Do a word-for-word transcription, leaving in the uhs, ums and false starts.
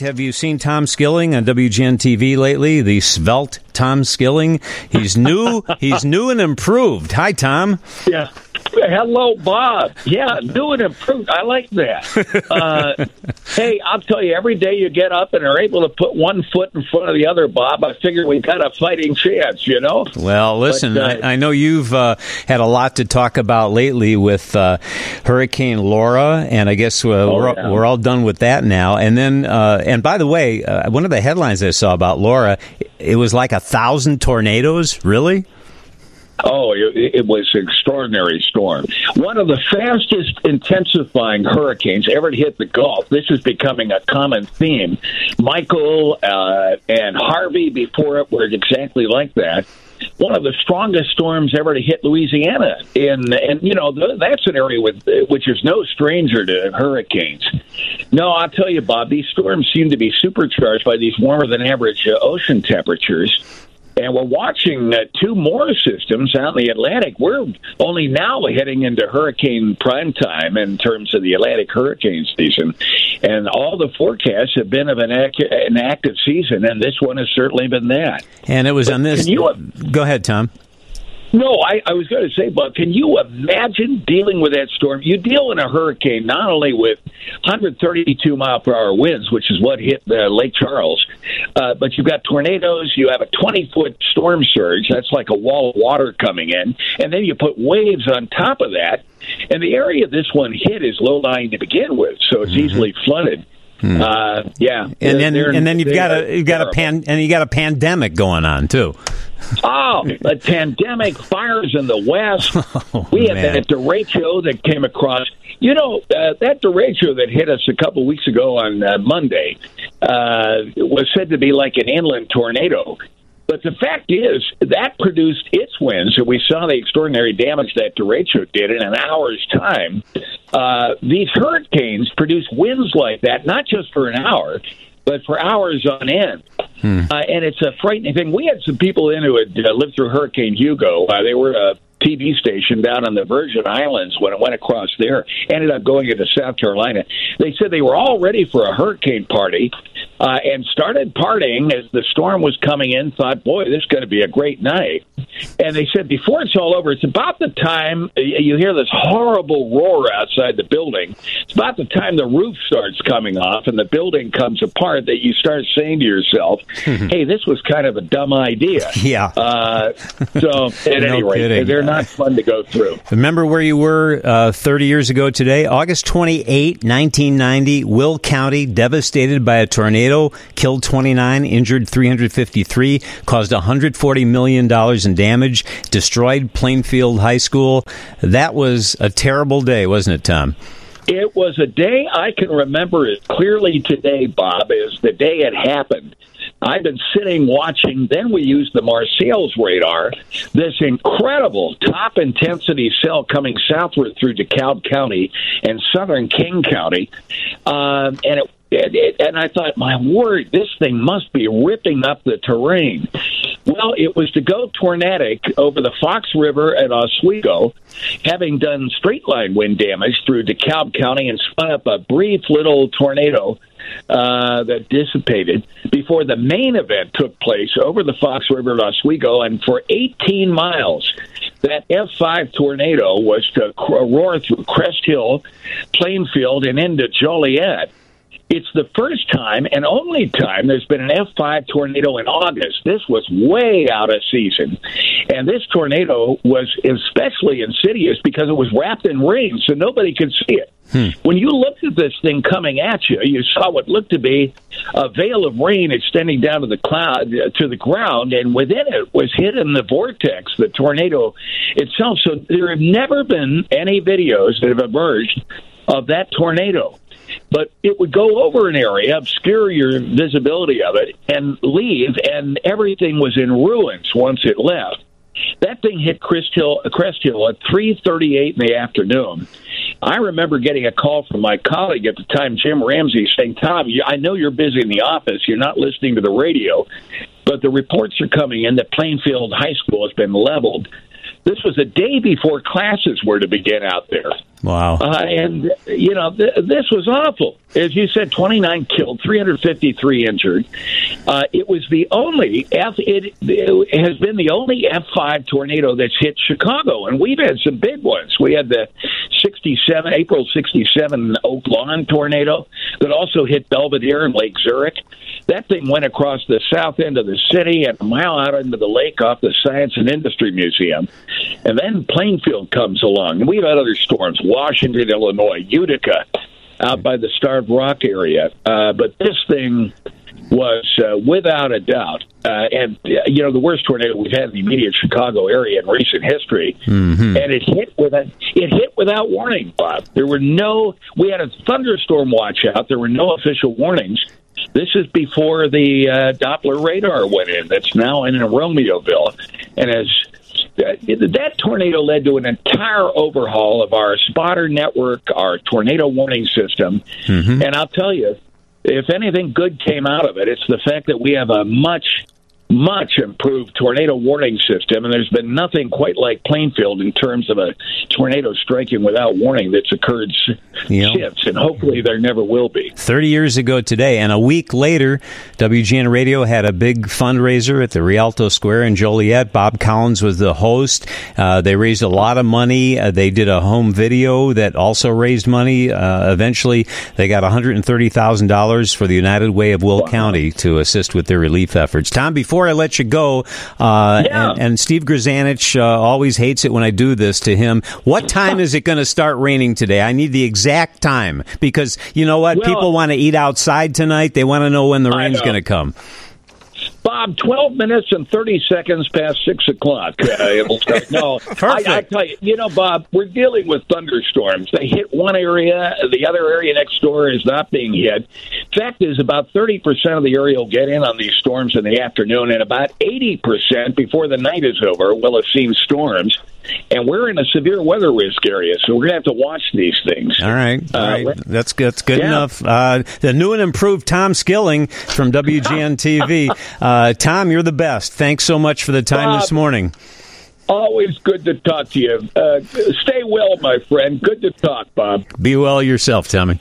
have you seen Tom Skilling on W G N T V lately? The svelte Tom Skilling. He's new. He's new and improved. Hi, Tom. Yeah. Hello, Bob. Yeah, new and improved. I like that. Uh, hey, I'll tell you, every day you get up and are able to put one foot in front of the other, Bob, I figure we've got a fighting chance, you know? Well, listen, but, uh, I, I know you've uh, had a lot to talk about lately with uh, Hurricane Laura, and I guess uh, oh, we're, yeah. we're all done with that now. And then, uh, and by the way, uh, one of the headlines I saw about Laura, it was like a thousand tornadoes, really? Oh, it, it was an extraordinary storm. One of the fastest intensifying hurricanes ever to hit the Gulf. This is becoming a common theme. Michael uh, and Harvey before it were exactly like that. One of the strongest storms ever to hit Louisiana. And, and you know, that's an area with, which is no stranger to hurricanes. No, I'll tell you, Bob, these storms seem to be supercharged by these warmer than average uh, ocean temperatures. And we're watching uh, two more systems out in the Atlantic. We're only now heading into hurricane prime time in terms of the Atlantic hurricane season. And all the forecasts have been of an, ac- an active season, and this one has certainly been that. And it was but on this. Can you, go ahead, Tom. No, I, I was going to say, but can you imagine dealing with that storm? You deal in a hurricane not only with one hundred thirty-two mile per hour winds, which is what hit uh, Lake Charles, uh, but you've got tornadoes, you have a twenty-foot storm surge, that's like a wall of water coming in, and then you put waves on top of that, and the area this one hit is low-lying to begin with, so it's mm-hmm. easily flooded. Hmm. Uh, yeah, and then and then you've got a you've got terrible. a pan and you got a pandemic going on too. Oh, a pandemic, fires in the West. Oh, we had man. that derecho that came across. You know, uh, that derecho that hit us a couple weeks ago on uh, Monday uh, was said to be like an inland tornado. But the fact is, that produced its winds, and we saw the extraordinary damage that derecho did in an hour's time. Uh, these hurricanes produce winds like that, not just for an hour, but for hours on end. Hmm. Uh, and it's a frightening thing. We had some people in who had uh, lived through Hurricane Hugo. Uh, they were a T V station down on the Virgin Islands when it went across there, ended up going into South Carolina. They said they were all ready for a hurricane party uh, and started partying as the storm was coming in, thought, boy, this is going to be a great night. And they said before it's all over, it's about the time you hear this horrible roar outside the building. It's about the time the roof starts coming off and the building comes apart that you start saying to yourself, hey, this was kind of a dumb idea. Yeah. Uh, so at No any rate, kidding. they're not fun to go through. Remember where you were uh, thirty years ago today? August twenty-eighth, nineteen ninety, Will County, devastated by a tornado, killed twenty-nine, injured three hundred fifty-three, caused one hundred forty million dollars in damage, destroyed Plainfield High School. That was a terrible day, wasn't it, Tom? It was a day I can remember as clearly today, Bob, as the day it happened. I've been sitting watching. Then we used the Marseilles radar, this incredible top-intensity cell coming southward through DeKalb County and southern King County. Um, and it It, it, and I thought, my word, this thing must be ripping up the terrain. Well, it was to go tornadic over the Fox River at Oswego, having done straight-line wind damage through DeKalb County and spun up a brief little tornado uh, that dissipated before the main event took place over the Fox River at Oswego, and for eighteen miles, that F five tornado was to roar through Crest Hill, Plainfield, and into Joliet. It's the first time and only time there's been an F five tornado in August. This was way out of season. And this tornado was especially insidious because it was wrapped in rain, so nobody could see it. Hmm. When you looked at this thing coming at you, you saw what looked to be a veil of rain extending down to the cloud, uh, to the ground, and within it was hidden the vortex, the tornado itself. So there have never been any videos that have emerged of that tornado. But it would go over an area, obscure your visibility of it, and leave, and everything was in ruins once it left. That thing hit Crest Hill, Crest Hill at three thirty-eight in the afternoon. I remember getting a call from my colleague at the time, Jim Ramsey, saying, Tom, I know you're busy in the office. You're not listening to the radio, but the reports are coming in that Plainfield High School has been leveled. This was a day before classes were to begin out there. Wow. Uh, and, you know, th- this was awful. As you said, twenty-nine killed, three hundred fifty-three injured. Uh, it was the only, F, it, it has been the only F five tornado that's hit Chicago. And we've had some big ones. We had the sixty-seven, April sixty-seven Oak Lawn tornado that also hit Belvedere and Lake Zurich. That thing went across the south end of the city and a mile out into the lake off the Science and Industry Museum. And then Plainfield comes along. And we've had other storms, Washington, Illinois, Utica, out by the Starved Rock area. Uh, but this thing was, uh, without a doubt, uh, and, uh, you know, the worst tornado we've had in the immediate Chicago area in recent history. Mm-hmm. And it hit without, it hit without warning, Bob. There were no, we had a thunderstorm watch out. There were no official warnings. This is before the uh, Doppler radar went in. That's now in Romeoville. And as uh, that tornado led to an entire overhaul of our spotter network, our tornado warning system. Mm-hmm. And I'll tell you, if anything good came out of it, it's the fact that we have a much, much improved tornado warning system, and there's been nothing quite like Plainfield in terms of a tornado striking without warning that's occurred you know, since, and hopefully there never will be. thirty years ago today, and a week later, W G N Radio had a big fundraiser at the Rialto Square in Joliet. Bob Collins was the host. Uh, they raised a lot of money. Uh, they did a home video that also raised money. Uh, eventually, they got one hundred thirty thousand dollars for the United Way of Will wow. County to assist with their relief efforts. Tom, before I let you go, uh, yeah. and, and Steve Grzanich uh, always hates it when I do this to him. What time is it going to start raining today? I need the exact time because, you know what? Well, people want to eat outside tonight. They want to know when the rain's going to come. Bob, twelve minutes and thirty seconds past six o'clock. Uh, it'll start. No, Perfect. I, I tell you, you know, Bob, we're dealing with thunderstorms. They hit one area, the other area next door is not being hit. Fact is, about thirty percent of the area will get in on these storms in the afternoon, and about eighty percent before the night is over will have seen storms. And we're in a severe weather risk area, so we're going to have to watch these things. All right. All right. Uh, that's, that's good yeah. enough. Uh, the new and improved Tom Skilling from W G N T V. uh, Tom, you're the best. Thanks so much for the time Bob, this morning. Always good to talk to you. Uh, stay well, my friend. Good to talk, Bob. Be well yourself, Tommy.